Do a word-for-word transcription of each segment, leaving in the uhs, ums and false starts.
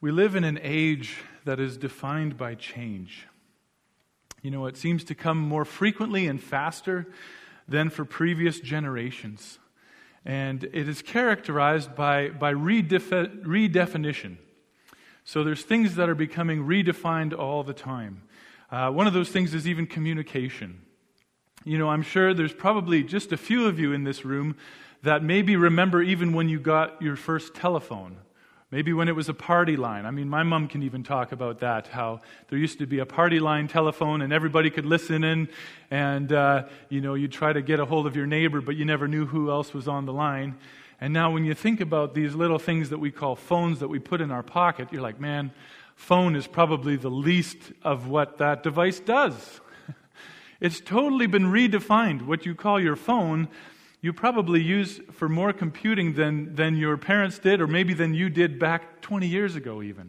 We live in an age that is defined by change. You know, it seems to come more frequently and faster than for previous generations. And it is characterized by, by redefi- redefinition. So there's things that are becoming redefined all the time. Uh, one of those things is even communication. You know, I'm sure there's probably just a few of you in this room that maybe remember even when you got your first telephone. Maybe when it was a party line. I mean, my mom can even talk about that, how there used to be a party line telephone and everybody could listen in and, uh, you know, you'd try to get a hold of your neighbor, but you never knew who else was on the line. And now when you think about these little things that we call phones that we put in our pocket, you're like, man, phone is probably the least of what that device does. It's totally been redefined. What you call your phone, you probably use for more computing than, than your parents did, or maybe than you did back twenty years ago even.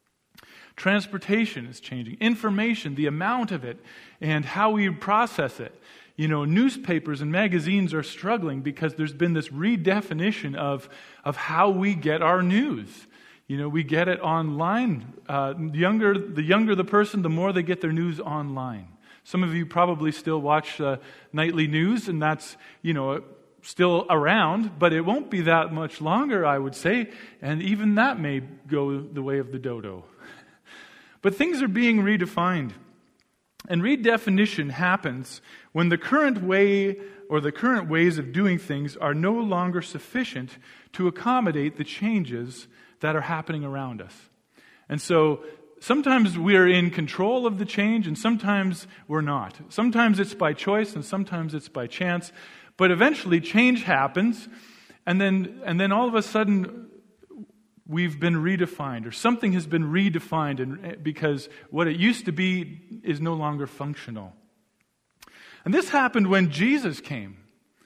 Transportation is changing. Information, the amount of it, and how we process it. You know, newspapers and magazines are struggling because there's been this redefinition of, of how we get our news. You know, we get it online. Uh, younger, the younger the person, the more they get their news online. Some of you probably still watch uh, nightly news, and that's, you know, still around, but it won't be that much longer, I would say, and even that may go the way of the dodo. But things are being redefined. And redefinition happens when the current way or the current ways of doing things are no longer sufficient to accommodate the changes that are happening around us. And so sometimes we're in control of the change and sometimes we're not. Sometimes it's by choice and sometimes it's by chance. But eventually change happens and then and then all of a sudden we've been redefined, or something has been redefined, and because what it used to be is no longer functional. And this happened when Jesus came.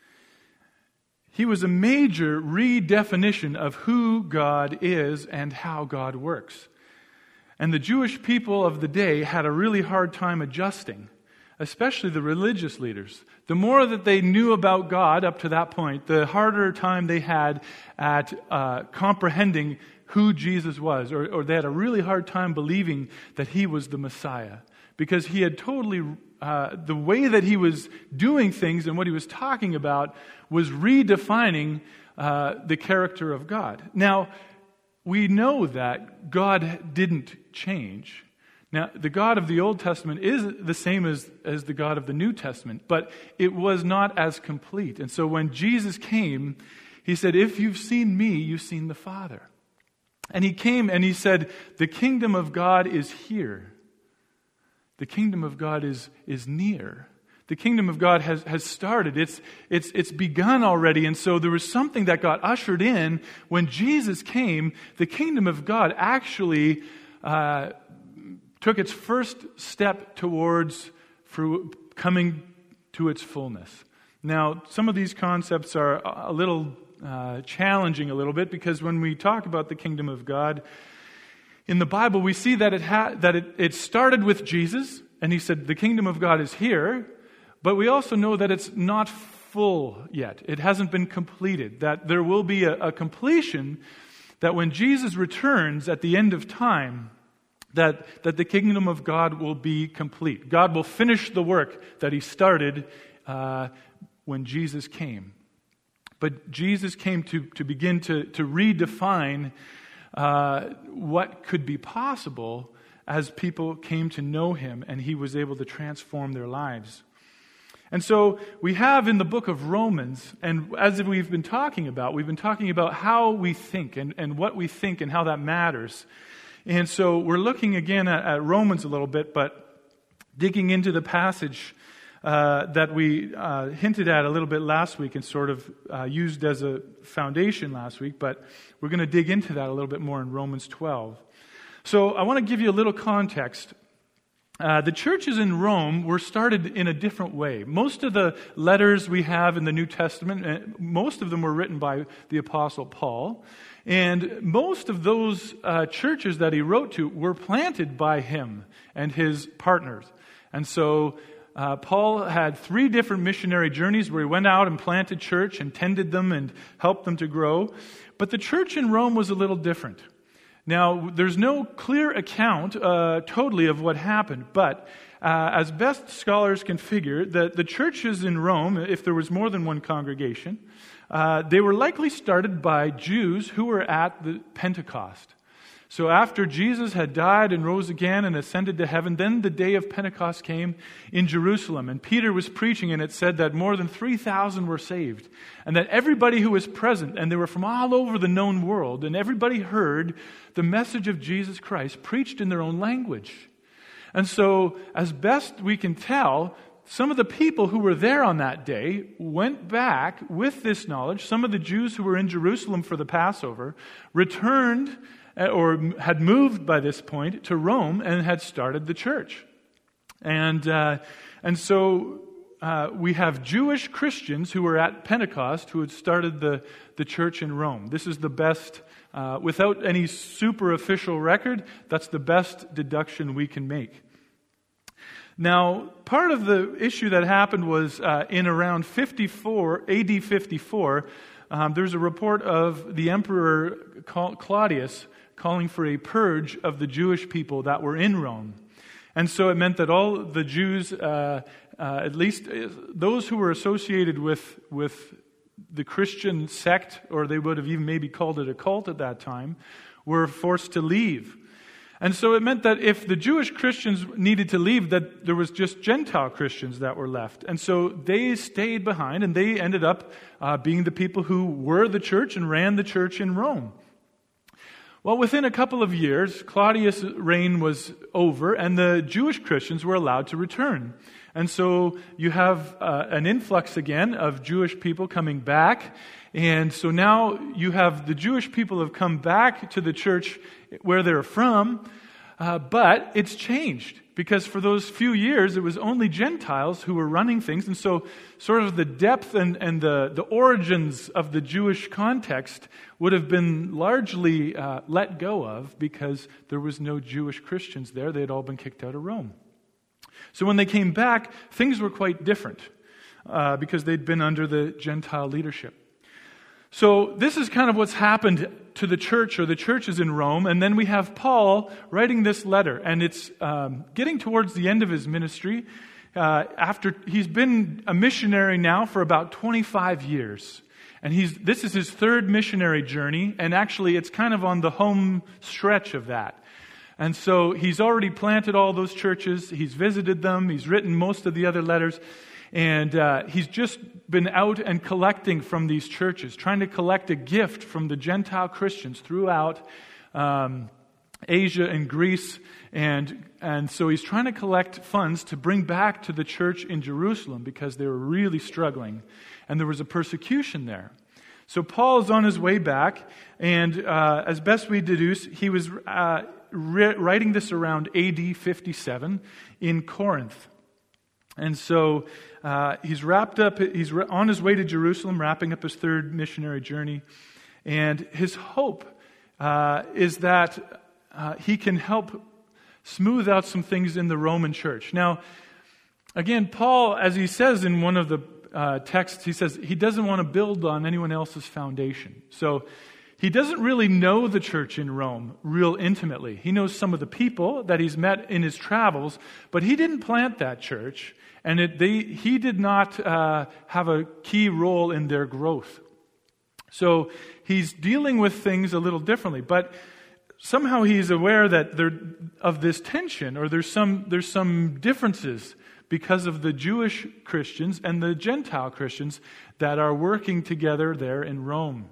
He was a major redefinition of who God is and how God works. And the Jewish people of the day had a really hard time adjusting, especially the religious leaders. The more that they knew about God up to that point, the harder time they had at uh, comprehending who Jesus was, or, or they had a really hard time believing that He was the Messiah, because He had totally, uh, the way that He was doing things and what He was talking about was redefining uh, the character of God. Now, we know that God didn't change. Now, the God of the Old Testament is the same as, as the God of the New Testament, but it was not as complete. And so when Jesus came, He said, if you've seen me, you've seen the Father. And He came and He said, the kingdom of God is here. The kingdom of God is, is near. The kingdom of God has, has started. It's, it's, it's begun already. And so there was something that got ushered in when Jesus came. The kingdom of God actually uh, took its first step towards fru- coming to its fullness. Now, some of these concepts are a little uh, challenging a little bit, because when we talk about the kingdom of God, in the Bible we see that it ha- that it, it started with Jesus, and He said the kingdom of God is here, but we also know that it's not full yet. It hasn't been completed, that there will be a, a completion, that when Jesus returns at the end of time, That, that the kingdom of God will be complete. God will finish the work that He started uh, when Jesus came. But Jesus came to, to begin to, to redefine uh, what could be possible as people came to know Him, and He was able to transform their lives. And so we have in the book of Romans, and as we've been talking about, we've been talking about how we think and, and what we think and how that matters. And so we're looking again at, at Romans a little bit, but digging into the passage uh, that we uh, hinted at a little bit last week and sort of uh, used as a foundation last week, but we're going to dig into that a little bit more in Romans twelve. So I want to give you a little context. Uh, the churches in Rome were started in a different way. Most of the letters we have in the New Testament, uh, most of them were written by the Apostle Paul. And most of those uh, churches that he wrote to were planted by him and his partners. And so uh, Paul had three different missionary journeys where he went out and planted church and tended them and helped them to grow. But the church in Rome was a little different. Now, there's no clear account uh, totally of what happened, but uh, as best scholars can figure, the, the churches in Rome, if there was more than one congregation, uh, they were likely started by Jews who were at the Pentecost. So after Jesus had died and rose again and ascended to heaven, then the day of Pentecost came in Jerusalem. And Peter was preaching, and it said that more than three thousand were saved. And that everybody who was present, and they were from all over the known world, and everybody heard the message of Jesus Christ preached in their own language. And so, as best we can tell, some of the people who were there on that day went back with this knowledge. Some of the Jews who were in Jerusalem for the Passover returned or had moved by this point to Rome and had started the church. And uh, and so uh, we have Jewish Christians who were at Pentecost who had started the, the church in Rome. This is the best, uh, without any super official record, that's the best deduction we can make. Now, part of the issue that happened was uh, in around fifty-four, A D fifty-four, um, there's a report of the Emperor Claudius calling for a purge of the Jewish people that were in Rome. And so it meant that all the Jews, uh, uh, at least those who were associated with, with the Christian sect, or they would have even maybe called it a cult at that time, were forced to leave. And so it meant that if the Jewish Christians needed to leave, that there was just Gentile Christians that were left. And so they stayed behind, and they ended up uh, being the people who were the church and ran the church in Rome. Well, within a couple of years, Claudius' reign was over, and the Jewish Christians were allowed to return. And so you have uh, an influx again of Jewish people coming back. And so now you have the Jewish people have come back to the church where they're from, uh, but it's changed. Because for those few years, it was only Gentiles who were running things. And so sort of the depth and, and the, the origins of the Jewish context would have been largely uh, let go of because there was no Jewish Christians there. They had all been kicked out of Rome. So when they came back, things were quite different uh, because they'd been under the Gentile leadership. So this is kind of what's happened to the church or the churches in Rome. And then we have Paul writing this letter. And it's um, getting towards the end of his ministry. Uh, after he's been a missionary now for about twenty-five years. And he's this is his third missionary journey. And actually it's kind of on the home stretch of that. And so he's already planted all those churches. He's visited them. He's written most of the other letters. And uh, he's just been out and collecting from these churches, trying to collect a gift from the Gentile Christians throughout um, Asia and Greece. And, and so he's trying to collect funds to bring back to the church in Jerusalem because they were really struggling. And there was a persecution there. So Paul is on his way back. And uh, as best we deduce, he was uh, re- writing this around A D fifty-seven in Corinth. And so uh, he's wrapped up, he's on his way to Jerusalem, wrapping up his third missionary journey. And his hope uh, is that uh, he can help smooth out some things in the Roman church. Now, again, Paul, as he says in one of the uh, texts, he says he doesn't want to build on anyone else's foundation. So he doesn't really know the church in Rome real intimately. He knows some of the people that he's met in his travels, but he didn't plant that church, and it, they, he did not uh, have a key role in their growth. So he's dealing with things a little differently, but somehow he's aware that there of this tension, or there's some there's some differences because of the Jewish Christians and the Gentile Christians that are working together there in Rome.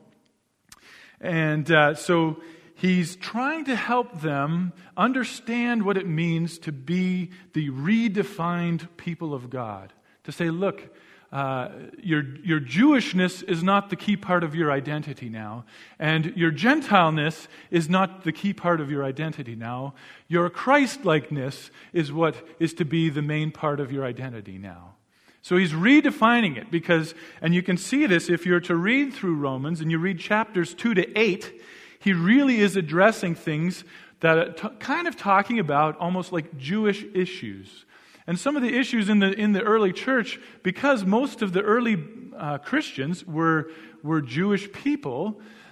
And uh, so he's trying to help them understand what it means to be the redefined people of God. To say, look, uh, your your Jewishness is not the key part of your identity now. And your Gentileness is not the key part of your identity now. Your Christ-likeness is what is to be the main part of your identity now. So he's redefining it because, and you can see this if you're to read through Romans and you read chapters two to eight, he really is addressing things that are t- kind of talking about almost like Jewish issues. And some of the issues in the in the early church, because most of the early uh, Christians were were Jewish people,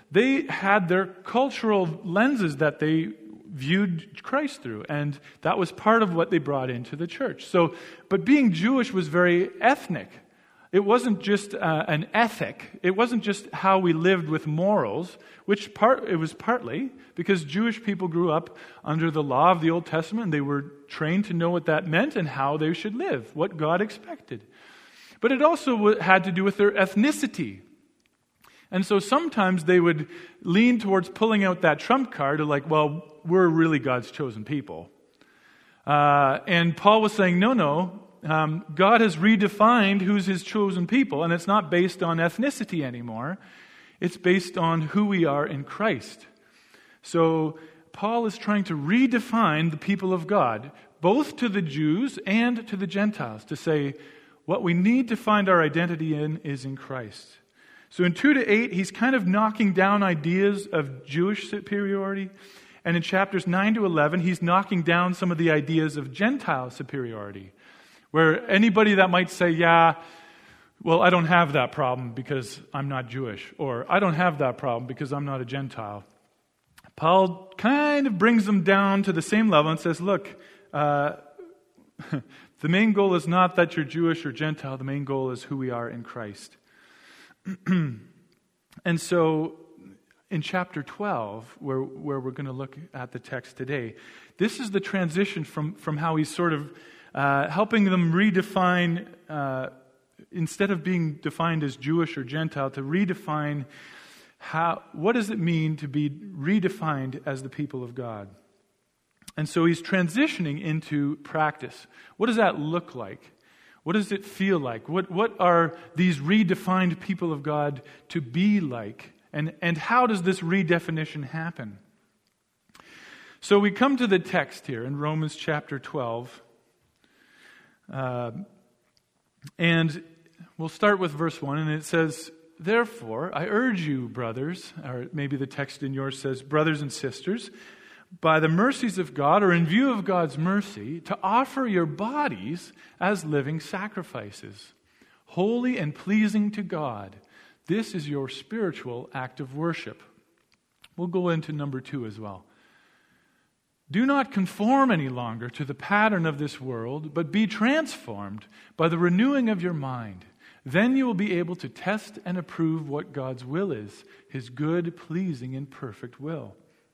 they had their cultural lenses that they viewed Christ through, and that was part of what they brought into the church. So, but being Jewish was very ethnic. It wasn't just uh, an ethic. It wasn't just how we lived with morals, which part it was partly because Jewish people grew up under the law of the Old Testament, and they were trained to know what that meant and how they should live, what God expected. But it also had to do with their ethnicity. And so sometimes they would lean towards pulling out that trump card of like, well, we're really God's chosen people. Uh, and Paul was saying, no, no, um, God has redefined who's his chosen people, and it's not based on ethnicity anymore. It's based on who we are in Christ. So Paul is trying to redefine the people of God, both to the Jews and to the Gentiles, to say what we need to find our identity in is in Christ. So in two to eight, he's kind of knocking down ideas of Jewish superiority. And in chapters nine to eleven, he's knocking down some of the ideas of Gentile superiority. Where anybody that might say, yeah, well, I don't have that problem because I'm not Jewish. Or I don't have that problem because I'm not a Gentile. Paul kind of brings them down to the same level and says, look, uh, the main goal is not that you're Jewish or Gentile. The main goal is who we are in Christ. And so in chapter twelve, where, where we're going to look at the text today, this is the transition from, from how he's sort of uh, helping them redefine, uh, instead of being defined as Jewish or Gentile, to redefine how, what does it mean to be redefined as the people of God. And so he's transitioning into practice. What does that look like? What does it feel like? What what are these redefined people of God to be like? And, and how does this redefinition happen? So we come to the text here in Romans chapter twelve. Uh, and we'll start with verse one, and it says, therefore, I urge you, brothers, or maybe the text in yours says, brothers and sisters, by the mercies of God, or in view of God's mercy, to offer your bodies as living sacrifices, holy and pleasing to God. This is your spiritual act of worship. We'll go into number two as well. Do not conform any longer to the pattern of this world, but be transformed by the renewing of your mind. Then you will be able to test and approve what God's will is, his good, pleasing, and perfect will.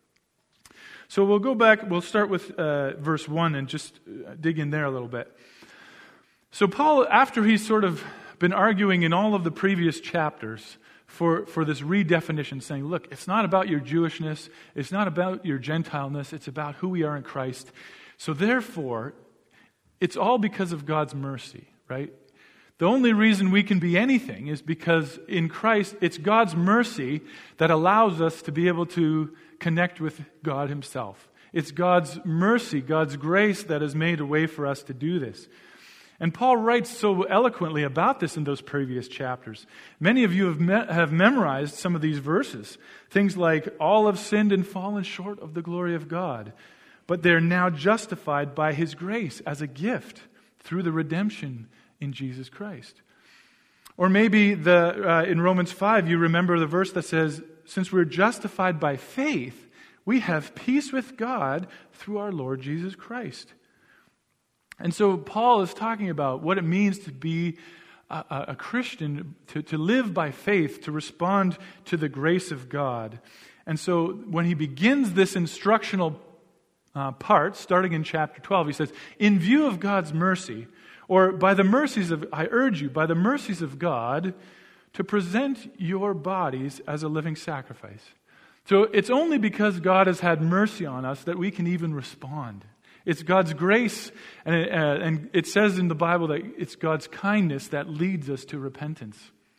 So we'll go back, we'll start with uh, verse one and just dig in there a little bit. So Paul, after he's sort of been arguing in all of the previous chapters for, for this redefinition, saying, look, it's not about your Jewishness, it's not about your Gentileness, it's about who we are in Christ. So therefore, it's all because of God's mercy, right? The only reason we can be anything is because in Christ, it's God's mercy that allows us to be able to connect with God himself. It's God's mercy, God's grace that has made a way for us to do this. And Paul writes so eloquently about this in those previous chapters. Many of you have me- have memorized some of these verses. Things like, all have sinned and fallen short of the glory of God, but they're now justified by his grace as a gift through the redemption in Jesus Christ. Or maybe the uh, in Romans five, you remember the verse that says, since we're justified by faith, we have peace with God through our Lord Jesus Christ. And so Paul is talking about what it means to be a, a Christian, to, to live by faith, to respond to the grace of God. And so when he begins this instructional uh, part, starting in chapter twelve, he says, in view of God's mercy, or by the mercies of, I urge you, by the mercies of God, to present your bodies as a living sacrifice. So it's only because God has had mercy on us that we can even respond. It's God's grace, and it, uh, and it says in the Bible that it's God's kindness that leads us to repentance.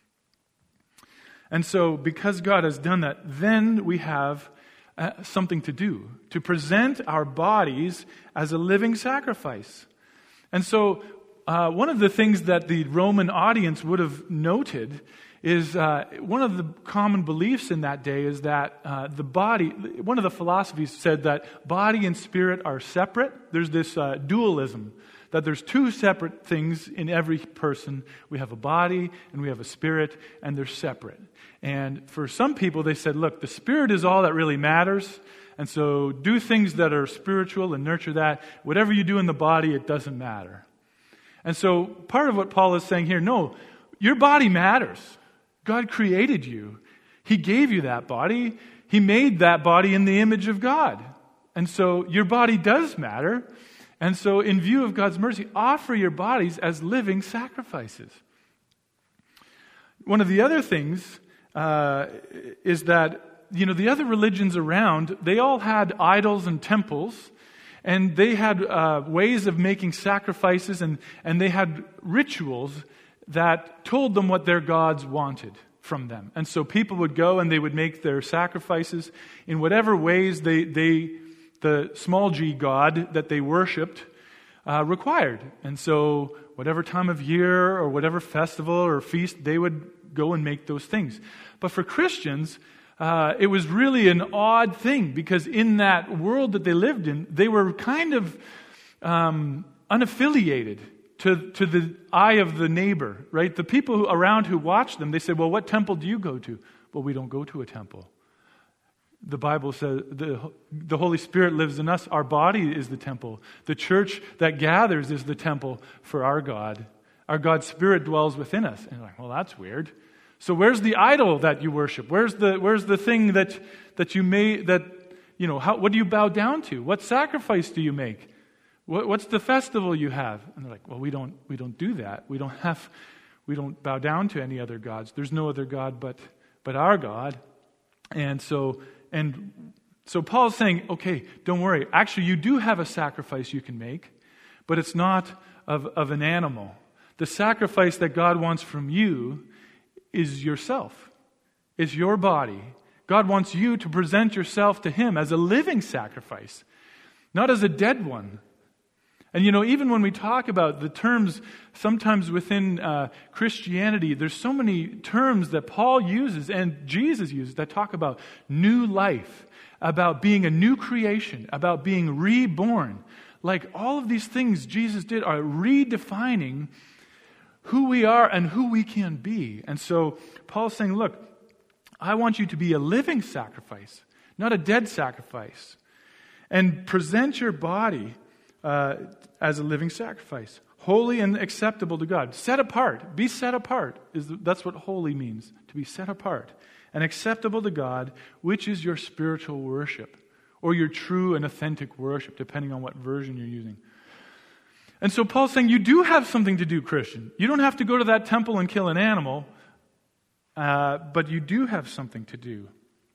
And so because God has done that, then we have uh, something to do, to present our bodies as a living sacrifice. And so uh, one of the things that the Roman audience would have noted is uh, one of the common beliefs in that day is that uh, the body, one of the philosophies said that body and spirit are separate. There's this uh, dualism that there's two separate things in every person. We have a body and we have a spirit, and they're separate. And for some people, they said, look, the spirit is all that really matters, and so do things that are spiritual and nurture that. Whatever you do in the body, it doesn't matter. And so part of what Paul is saying here, no, your body matters. God created you. He gave you that body. He made that body in the image of God. And so your body does matter. And so in view of God's mercy, offer your bodies as living sacrifices. One of the other things uh, is that, you know, the other religions around, they all had idols and temples, and they had uh, ways of making sacrifices, and, and they had rituals that told them what their gods wanted from them. And so people would go and they would make their sacrifices in whatever ways they, they the small g god that they worshipped uh, required. And so whatever time of year or whatever festival or feast, they would go and make those things. But for Christians, uh, it was really an odd thing, because in that world that they lived in, they were kind of um, unaffiliated to, to the eye of the neighbor, right? The people who, around who watched them, they said, well, what temple do you go to? Well, we don't go to a temple. The Bible says the, the Holy Spirit lives in us. Our body is the temple. The church that gathers is the temple for our God. Our God's Spirit dwells within us. And you're like, well, that's weird. So where's the idol that you worship? Where's the where's the thing that that you may that you know? How, what do you bow down to? What sacrifice do you make? What, what's the festival you have? And they're like, well, we don't we don't do that. We don't have we don't bow down to any other gods. There's no other God but but our God. And so and so Paul's saying, okay, don't worry. Actually, you do have a sacrifice you can make, but it's not of, of an animal. The sacrifice that God wants from you is yourself, is your body. God wants you to present yourself to Him as a living sacrifice, not as a dead one. And you know, even when we talk about the terms, sometimes within uh, Christianity, there's so many terms that Paul uses and Jesus uses that talk about new life, about being a new creation, about being reborn. Like all of these things Jesus did are redefining who we are and who we can be. And so Paul's saying, look, I want you to be a living sacrifice, not a dead sacrifice. And present your body uh, as a living sacrifice, holy and acceptable to God. Set apart. Be set apart. Is That's what holy means, to be set apart. And acceptable to God, which is your spiritual worship, or your true and authentic worship, depending on what version you're using. And so Paul's saying, you do have something to do, Christian. You don't have to go to that temple and kill an animal, uh, but you do have something to do.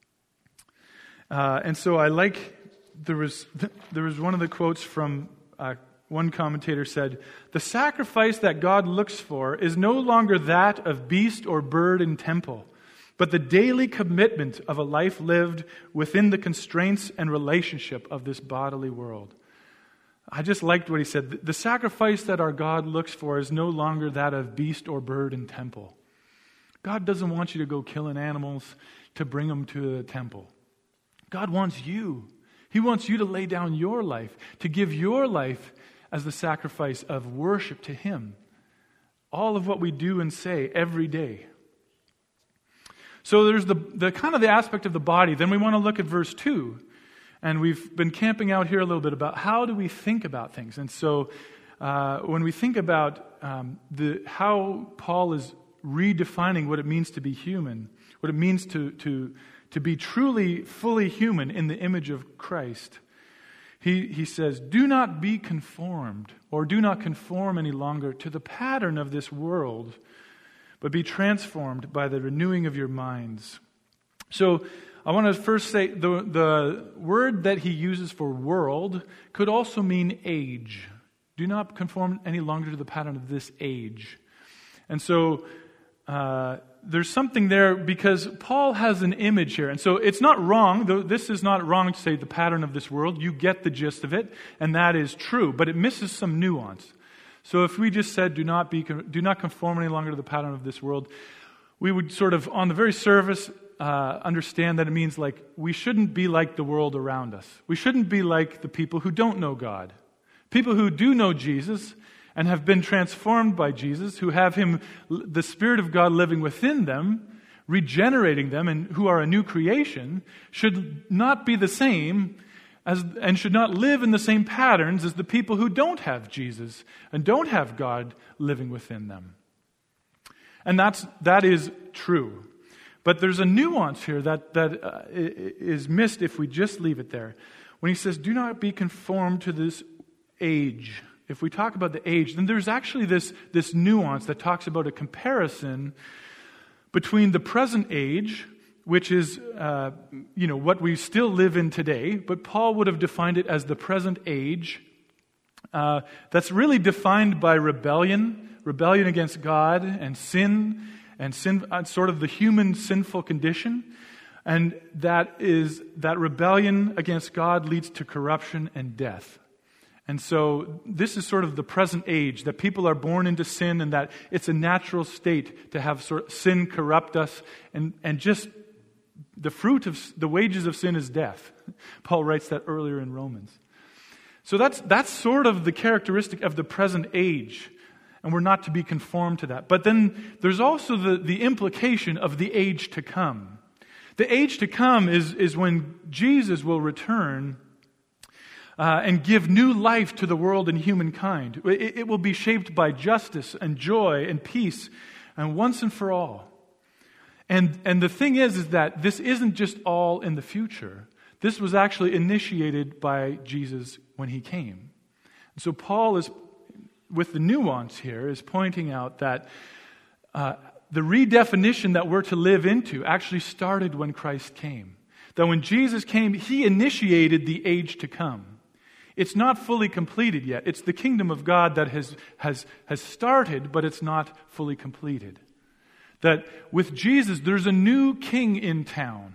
Uh, and so I like, there was there was one of the quotes from, uh, one commentator said, the sacrifice that God looks for is no longer that of beast or bird in temple, but the daily commitment of a life lived within the constraints and relationship of this bodily world. I just liked what he said. The sacrifice that our God looks for is no longer that of beast or bird in temple. God doesn't want you to go killing animals to bring them to the temple. God wants you. He wants you to lay down your life, to give your life as the sacrifice of worship to Him. All of what we do and say every day. So there's the, the kind of the aspect of the body. Then we want to look at verse two. And we've been camping out here a little bit about how do we think about things. And so uh, when we think about um, the how Paul is redefining what it means to be human, what it means to, to, to be truly, fully human in the image of Christ, he, he says, do not be conformed, or do not conform any longer to the pattern of this world, but be transformed by the renewing of your minds. So I want to first say the, the word that he uses for world could also mean age. Do not conform any longer to the pattern of this age. And so uh, there's something there because Paul has an image here. And so it's not wrong, though this is not wrong to say the pattern of this world. You get the gist of it, and that is true. But it misses some nuance. So if we just said do not be, do not conform any longer to the pattern of this world, we would sort of, on the very surface, Uh, understand that it means like we shouldn't be like the world around us. We shouldn't be like the people who don't know God, People who do know Jesus and have been transformed by Jesus, who have him, the Spirit of God living within them, regenerating them, and who are a new creation, should not be the same as, and should not live in the same patterns as the people who don't have Jesus and don't have God living within them. And that's, that is true. But there's a nuance here that, that uh, is missed if we just leave it there. When he says, do not be conformed to this age. If we talk about the age, then there's actually this, this nuance that talks about a comparison between the present age, which is uh, you know, what we still live in today, but Paul would have defined it as the present age. Uh, that's really defined by rebellion, rebellion against God and sin, and sin, uh, sort of the human sinful condition. And that is that rebellion against God leads to corruption and death. And so this is sort of the present age, that people are born into sin and that it's a natural state to have sort of sin corrupt us, and, and just the fruit of, the wages of sin is death. Paul writes that earlier in Romans. So that's, that's sort of the characteristic of the present age, and we're not to be conformed to that. But then there's also the, the implication of the age to come. The age to come is, is when Jesus will return Uh, and give new life to the world and humankind. It, it will be shaped by justice and joy and peace, and once and for all. And and the thing is, is that this isn't just all in the future. This was actually initiated by Jesus when he came. And so Paul is, with the nuance here, is pointing out that uh, the redefinition that we're to live into actually started when Christ came. That when Jesus came, he initiated the age to come. It's not fully completed yet. It's the kingdom of God that has, has, has started, but it's not fully completed. That with Jesus, there's a new king in town.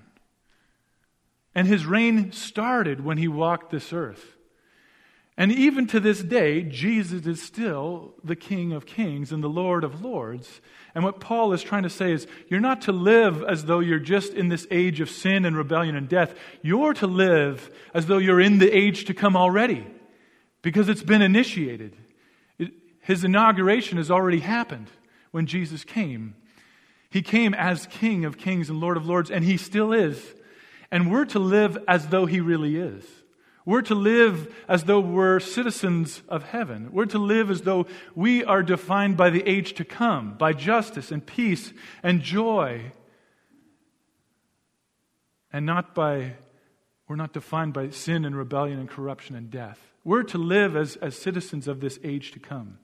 And his reign started when he walked this earth. And even to this day, Jesus is still the King of Kings and the Lord of Lords. And what Paul is trying to say is, you're not to live as though you're just in this age of sin and rebellion and death. You're to live as though you're in the age to come already, because it's been initiated. It, his inauguration has already happened when Jesus came. He came as King of Kings and Lord of Lords, and he still is. And we're to live as though he really is. We're to live as though we're citizens of heaven. We're to live as though we are defined by the age to come, by justice and peace and joy. And not by, we're not defined by sin and rebellion and corruption and death. We're to live as, as citizens of this age to come.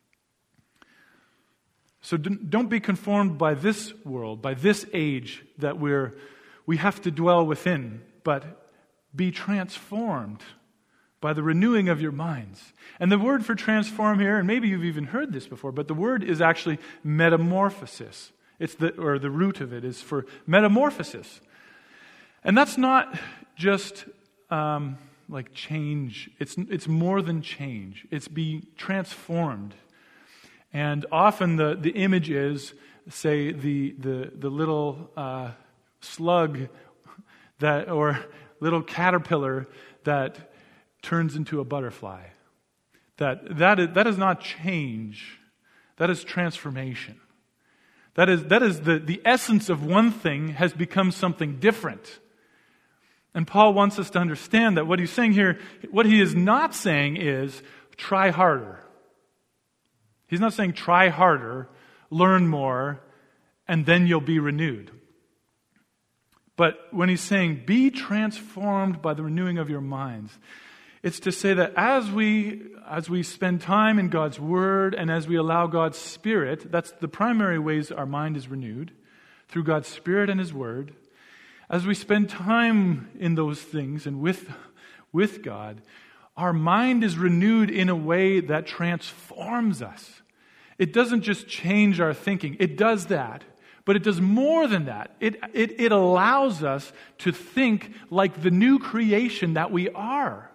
So don't be conformed by this world, by this age that we're, we have to dwell within, but be transformed by the renewing of your minds. And the word for transform here, and maybe you've even heard this before, but the word is actually metamorphosis. It's the, or the root of it is for metamorphosis. And that's not just um, like change. It's, it's more than change. It's be transformed. And often the, the image is, say, the, the, the little uh, slug that, or little caterpillar that turns into a butterfly. That that is, that is not change. That is transformation. That is that is the, the essence of one thing has become something different. And Paul wants us to understand that what he's saying here, what he is not saying is try harder. He's not saying try harder, learn more, and then you'll be renewed. But when he's saying, be transformed by the renewing of your minds, it's to say that as we as we spend time in God's Word and as we allow God's Spirit, that's the primary ways our mind is renewed, through God's Spirit and His Word. As we spend time in those things and with, with God, our mind is renewed in a way that transforms us. It doesn't just change our thinking. It does that. But it does more than that. It, it, it allows us to think like the new creation that we are.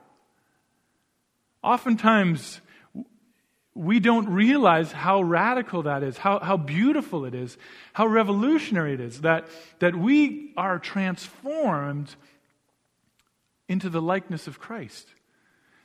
Oftentimes, we don't realize how radical that is, how, how beautiful it is, how revolutionary it is, that, that we are transformed into the likeness of Christ.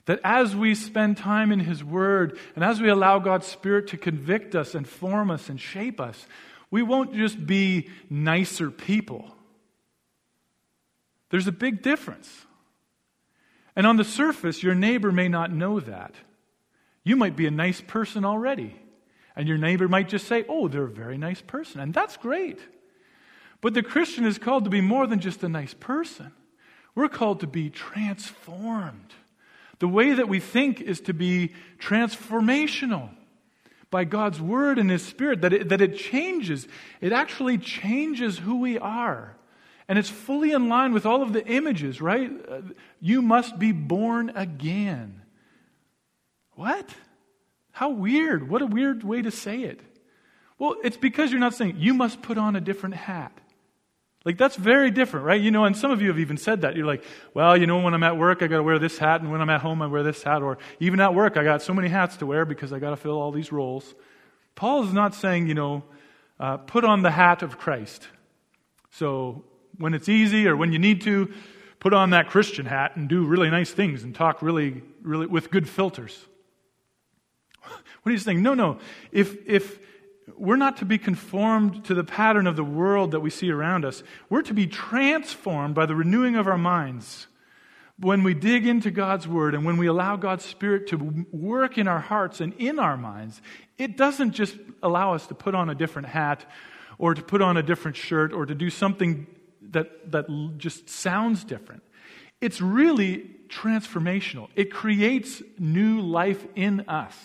That as we spend time in His Word, and as we allow God's Spirit to convict us and form us and shape us, we won't just be nicer people. There's a big difference. And on the surface, your neighbor may not know that. You might be a nice person already. And your neighbor might just say, oh, they're a very nice person. And that's great. But the Christian is called to be more than just a nice person. We're called to be transformed. The way that we think is to be transformational by God's Word and His Spirit, that it, that it changes. It actually changes who we are. And it's fully in line with all of the images, right? Uh, you must be born again. What? How weird. What a weird way to say it. Well, it's because you're not saying, you must put on a different hat. Like, that's very different, right? You know, and some of you have even said that. You're like, well, you know, when I'm at work, I got to wear this hat, and when I'm at home, I wear this hat. Or even at work, I got so many hats to wear because I got to fill all these roles. Paul is not saying, you know, uh, put on the hat of Christ. So when it's easy or when you need to, put on that Christian hat and do really nice things and talk really, really with good filters. What he's saying, no, no. If if we're not to be conformed to the pattern of the world that we see around us, we're to be transformed by the renewing of our minds. When we dig into God's Word and when we allow God's Spirit to work in our hearts and in our minds, it doesn't just allow us to put on a different hat or to put on a different shirt or to do something that, that just sounds different. It's really transformational. It creates new life in us.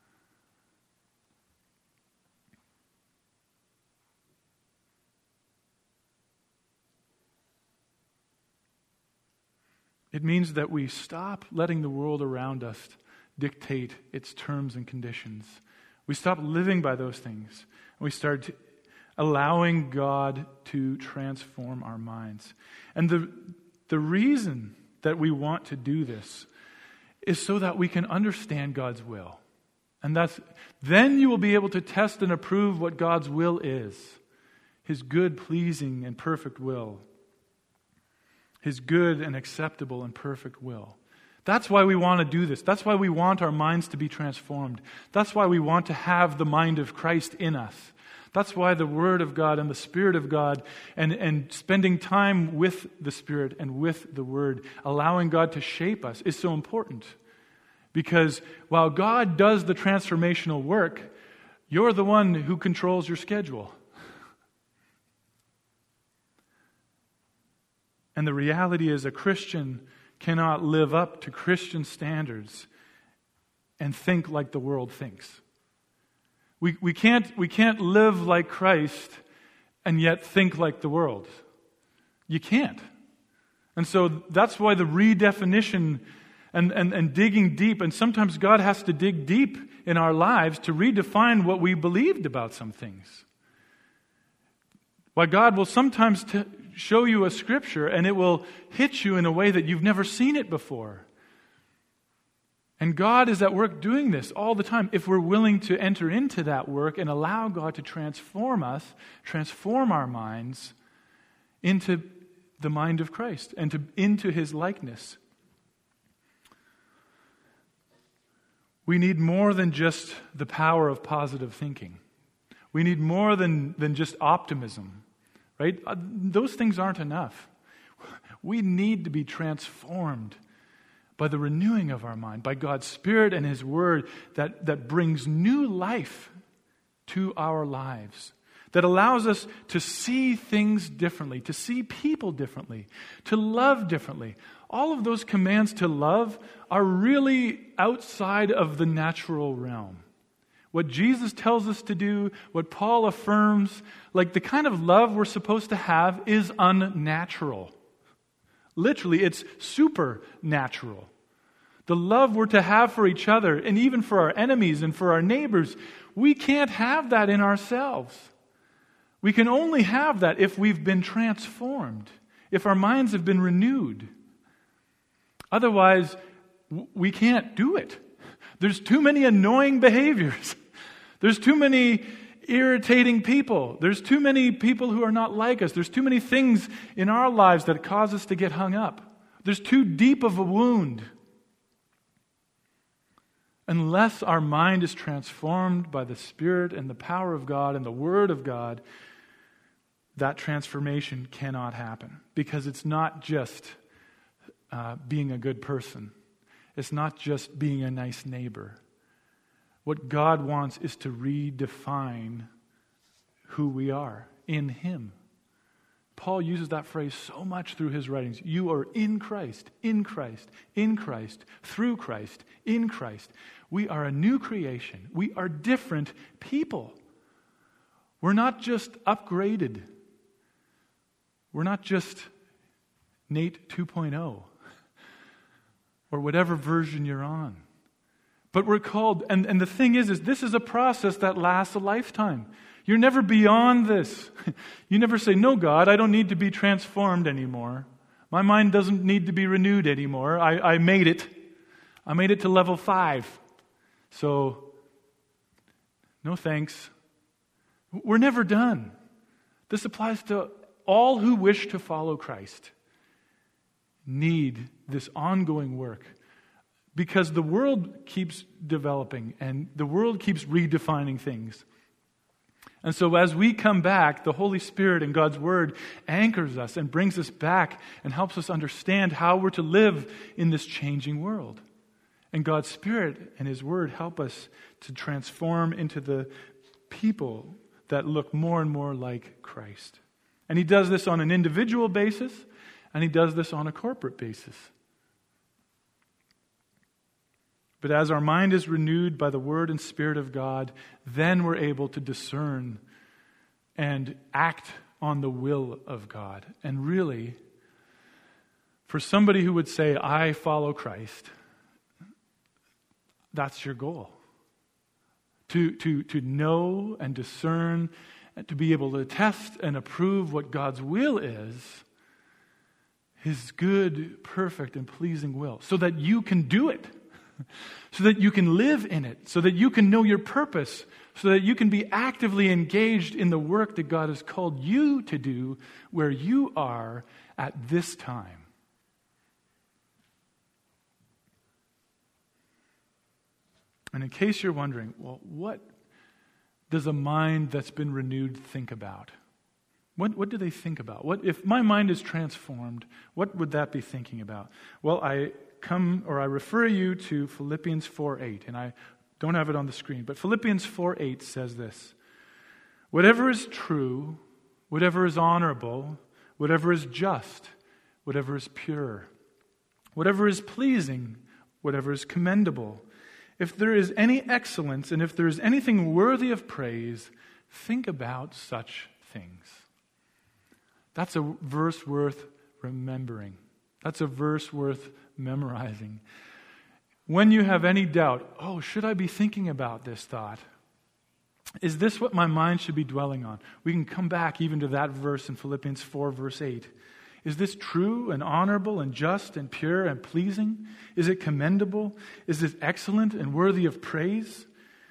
It means that we stop letting the world around us dictate its terms and conditions. We stop living by those things. And we start allowing God to transform our minds. And the, the reason that we want to do this is so that we can understand God's will. And that's then you will be able to test and approve what God's will is. His good, pleasing, and perfect will. His good and acceptable and perfect will. That's why we want to do this. That's why we want our minds to be transformed. That's why we want to have the mind of Christ in us. That's why the Word of God and the Spirit of God and, and spending time with the Spirit and with the Word, allowing God to shape us, is so important. Because while God does the transformational work, you're the one who controls your schedule. And the reality is a Christian cannot live up to Christian standards and think like the world thinks. We, we, can't, we can't live like Christ and yet think like the world. You can't. And so that's why the redefinition and, and, and digging deep, and sometimes God has to dig deep in our lives to redefine what we believed about some things. Why God will sometimes t- show you a scripture and it will hit you in a way that you've never seen it before. And God is at work doing this all the time if we're willing to enter into that work and allow God to transform us, transform our minds into the mind of Christ and to, into His likeness. We need more than just the power of positive thinking. We need more than, than just optimism, right? Those things aren't enough. We need to be transformed by the renewing of our mind, by God's Spirit and His Word that, that brings new life to our lives, that allows us to see things differently, to see people differently, to love differently. All of those commands to love are really outside of the natural realm. What Jesus tells us to do, what Paul affirms, like the kind of love we're supposed to have is unnatural. Literally, it's supernatural. The love we're to have for each other, and even for our enemies and for our neighbors, we can't have that in ourselves. We can only have that if we've been transformed, if our minds have been renewed. Otherwise, we can't do it. There's too many annoying behaviors. There's too many irritating people. There's too many people who are not like us. There's too many things in our lives that cause us to get hung up. There's too deep of a wound. Unless our mind is transformed by the Spirit and the power of God and the Word of God, that transformation cannot happen. Because it's not just uh, being a good person. It's not just being a nice neighbor. What God wants is to redefine who we are in Him. Paul uses that phrase so much through his writings. You are in Christ, in Christ, in Christ, through Christ, in Christ. We are a new creation. We are different people. We're not just upgraded. We're not just Nate two point oh or whatever version you're on. But we're called, and, and the thing is, is this is a process that lasts a lifetime. You're never beyond this. You never say, no, God, I don't need to be transformed anymore. My mind doesn't need to be renewed anymore. I, I made it. I made it to level five. So, no thanks. We're never done. This applies to all who wish to follow Christ. Need this ongoing work. Because the world keeps developing and the world keeps redefining things. And so as we come back, the Holy Spirit and God's Word anchors us and brings us back and helps us understand how we're to live in this changing world. And God's Spirit and His Word help us to transform into the people that look more and more like Christ. And He does this on an individual basis, and He does this on a corporate basis. But as our mind is renewed by the Word and Spirit of God, then we're able to discern and act on the will of God. And really, for somebody who would say, I follow Christ, that's your goal. To, to, to know and discern, and to be able to test and approve what God's will is, His good, perfect, and pleasing will, so that you can do it. So that you can live in it, so that you can know your purpose, so that you can be actively engaged in the work that God has called you to do where you are at this time. And in case you're wondering, well, what does a mind that's been renewed think about? What, what do they think about? What if my mind is transformed, what would that be thinking about? Well, I come or I refer you to Philippians four eight, and I don't have it on the screen, but Philippians four eight says this: whatever is true, whatever is honorable, whatever is just, whatever is pure, whatever is pleasing, whatever is commendable, if there is any excellence and if there is anything worthy of praise, think about such things. That's a verse worth remembering. That's a verse worth memorizing. When you have any doubt, oh, should I be thinking about this thought? Is this what my mind should be dwelling on? We can come back even to that verse in Philippians four, verse eight. Is this true and honorable and just and pure and pleasing? Is it commendable? Is it excellent and worthy of praise?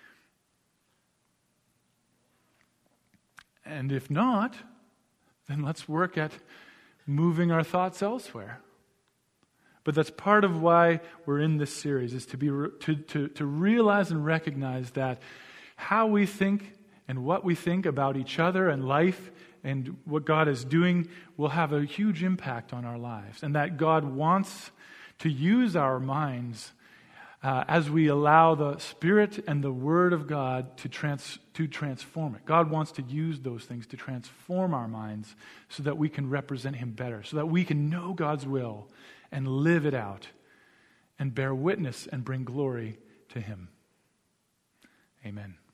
And if not, then let's work at moving our thoughts elsewhere. But that's part of why we're in this series, is to be to, to, to realize and recognize that how we think and what we think about each other and life and what God is doing will have a huge impact on our lives. And that God wants to use our minds uh, as we allow the Spirit and the Word of God to trans, to transform it. God wants to use those things to transform our minds so that we can represent Him better, so that we can know God's will and live it out and bear witness and bring glory to Him. Amen.